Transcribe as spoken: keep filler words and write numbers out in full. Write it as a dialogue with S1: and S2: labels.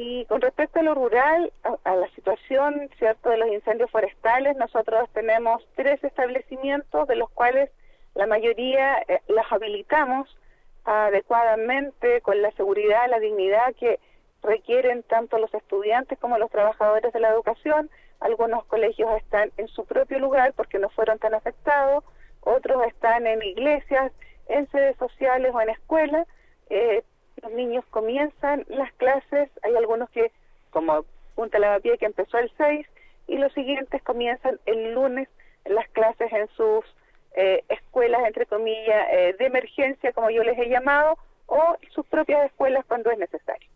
S1: Y con respecto a lo rural, a, a la situación, cierto, de los incendios forestales, nosotros tenemos tres establecimientos, de los cuales la mayoría eh, los habilitamos adecuadamente, con la seguridad, la dignidad que requieren tanto los estudiantes como los trabajadores de la educación. Algunos colegios están en su propio lugar porque no fueron tan afectados, otros están en iglesias, en sedes sociales o en escuelas. Eh, los niños comienzan las clases, hay algunos que, como Punta Lavapié, que empezó el seis, y los siguientes comienzan el lunes las clases en sus eh, escuelas, entre comillas, eh, de emergencia, como yo les he llamado, o sus propias escuelas cuando es necesario.